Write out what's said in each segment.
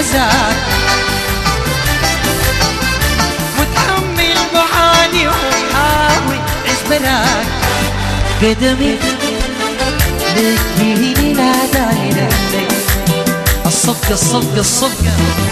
الأزار، متحمل بعادي ويحاول عيش بلاك. قدمي لك فيني لا دايرة الصفقة الصفقة الصفقة.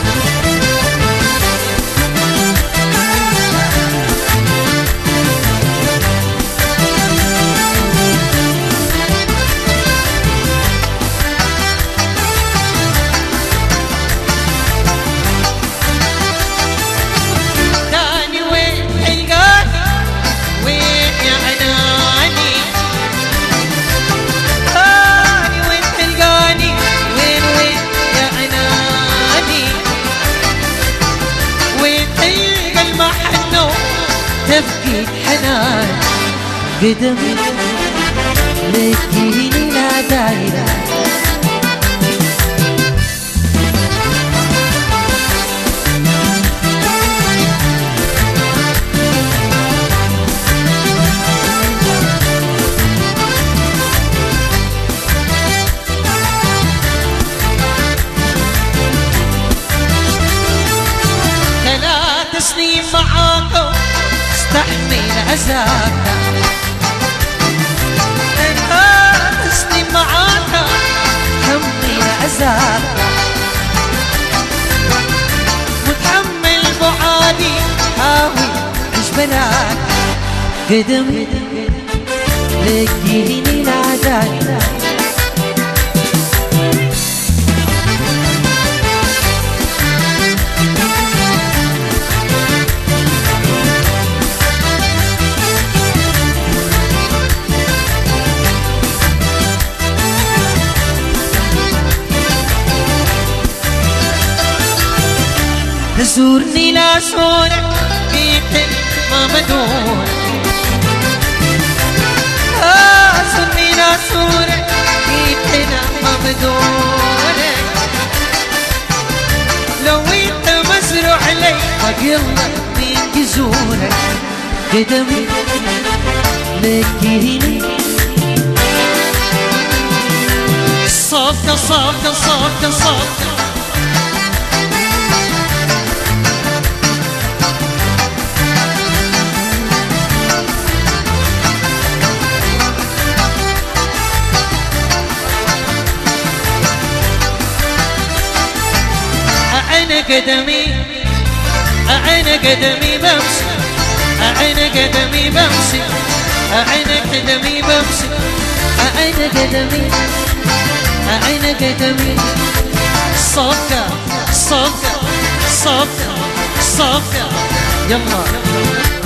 تفقد حنان قدمي لك فيني لا دايرة. ثلاث سنين معاكم استحمل أذاك، ثلاث سنين معاك حمل أذاك، متحمل بعادي حاول عيش بلاك. قدمي لك فيني لا دايرة زورني لا زورك بيتك ما بدون، زورني لا زورك بيتك ما بدونك. لو انت مزروع علي فقلك مين جزورك. قدمي لك فيني صفقة صفقة صفقة صفقة. أعين قدمي أعين قدمي بمشي، أعين قدمي بمشي، أعين قدمي بمشي، أعين قدمي أعين قدمي. صفقة صفقة صفقة صفقة يلا.